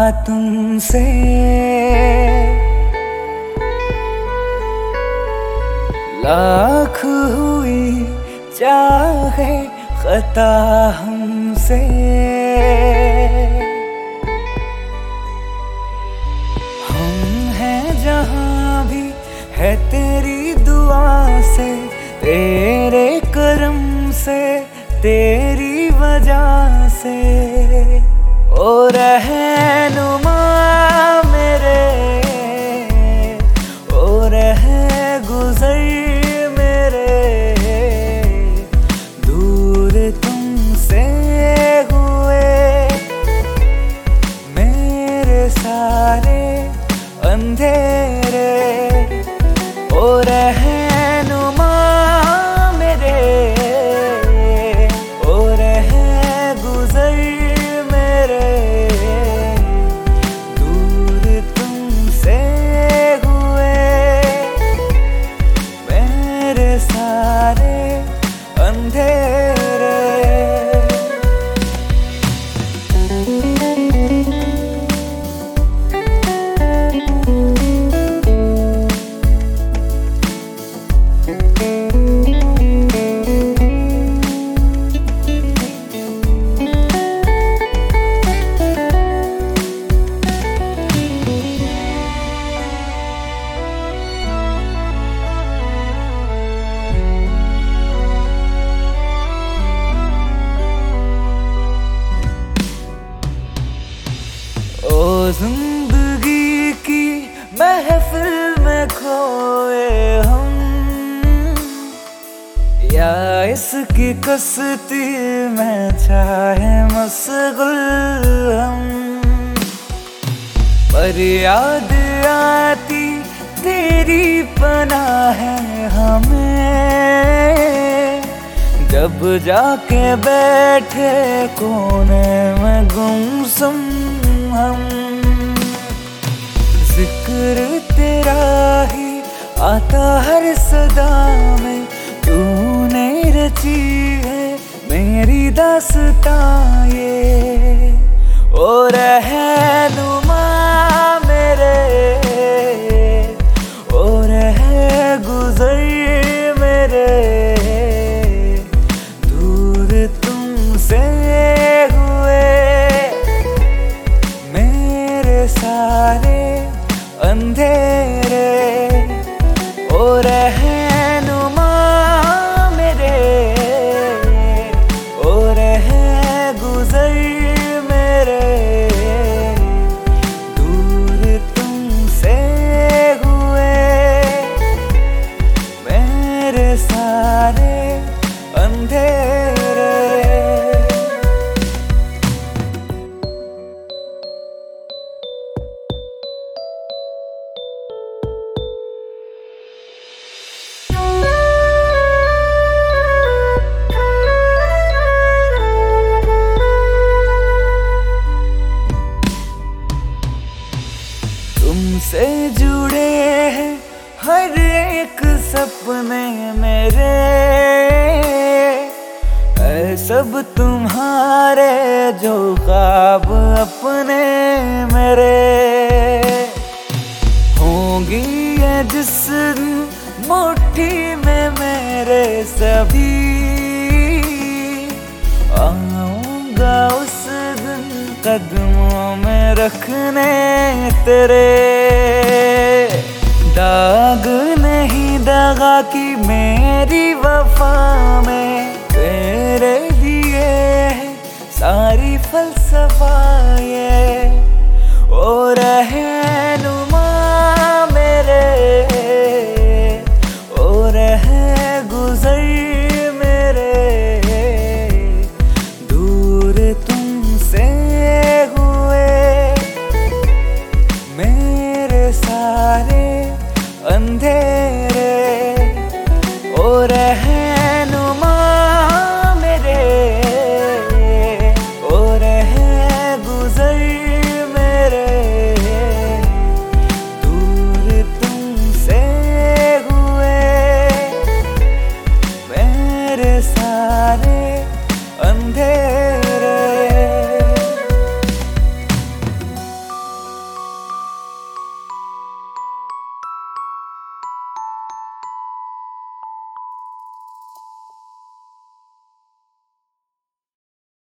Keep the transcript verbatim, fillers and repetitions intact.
तुमसे, लाख हुई चाहे खता हमसे। हम हैं जहाँ भी है तेरी दुआ से, तेरे करम से, तेरी वजह से। ओ रहनुमा मेरे, ओ रह गुज़र मेरे, दूर तुमसे हुए मेरे सारे अंधेरे। ओ रहनुमा मेरे, ओ रह गुज़र मेरे, दूर तुमसे हुए मेरे सारे अंधेरे। ओ जिंदगी की महफिल में खोए हम, या इसकी कश्ती में चाहे मशगुल हम। पर याद आती तेरी पनाह है हमें, जब जाके बैठे कोने में गुमसुम हम। जिक्र तेरा ही आता हर सदा में, तूने रची है मेरी दास्तां ये। ओ रहनुमा मेरे, ओ रह गुज़र मेरे, दूर तुमसे हुए मेरे सारे अंधेरे। ओ रहनुमा मेरे, ओ रह गुज़र मेरे, दूर तुमसे हुए मेरे सारे अंधेरे। तुमसे जुड़े हैं हर एक सपने मेरे, है सब तुम्हारे जो ख्वाब अपने मेरे। होंगी ये जिस मुट्ठी में मेरे सभी, आऊंगा उस दिन कदमों में रखने तेरे। दाग नहीं दगा की मेरी वफा में, तेरे लिए सारी फलसफा ये। ओ रहनुमा मेरे, ओ रह गुज़र मेरे, दूर तुमसे हुए मेरे सारे अंधेरे। ओ रहनुमा मेरे, ओ रह गुज़र मेरे, दूर तुमसे हुए मेरे सारे अंधेरे।